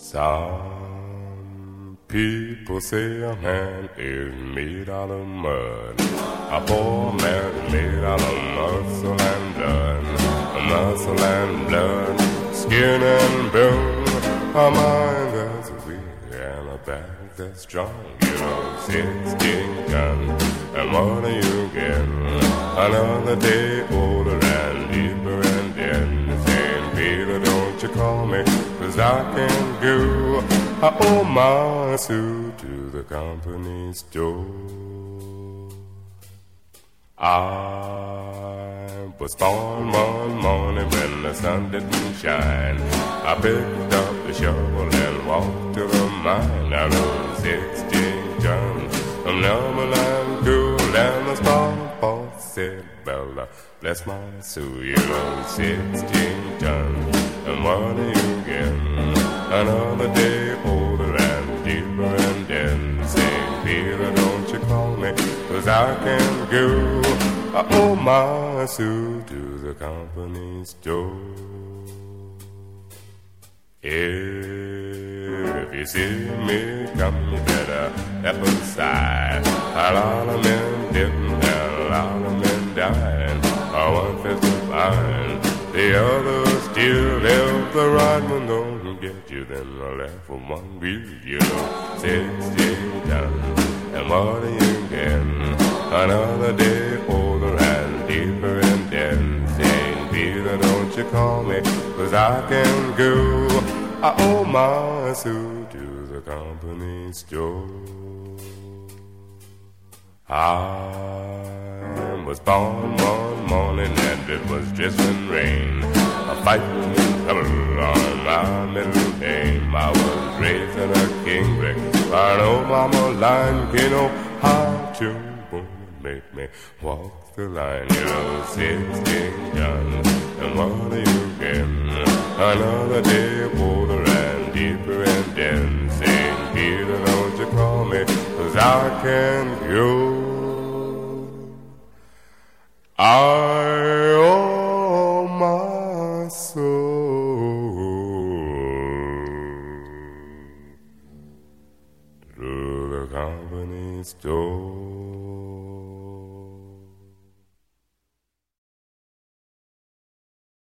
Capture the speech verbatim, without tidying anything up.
Some people say a man is made out of mud. A poor man is made out of muscle and blood. Muscle and blood, skin and bone. A mind that's weak and a back that's strong. You know, sixteen guns, and what do you get? Another day older and deeper and dead. Saying, Peter, don't you call me, 'cause I can go. I owe my suit to the company store. I was born one morning when the sun didn't shine. I picked up the shovel and walked to the mine. I rode sixteen tons of number and cool, and the spark boss said, Bella, bless my soul, you rode sixteen tons, and what do you get? Another day older and deeper and then saying, Peter, don't you call me, 'cause I can't go. I owe my suit to the company store. If you see me come, you better step aside. A lot of men didn't, and a lot of men died. One fist of iron, the other still left. The right one don't get you, then the left one will. You know, sixteen tons, and what do you get? Another day older and deeper and then saying, Peter, don't you call me, 'cause I can go. I owe my suit to the company store. I was born one morning and it was drizzling rain. A fighting trouble on my middle name. I was raised in a king brick. I know mama line, you know how to make me walk the line. You know, sixteen guns, and what do you get? Another day older and deeper and then saying, Peter, don't you call me, 'cause I can't go. I owe my soul to the company store.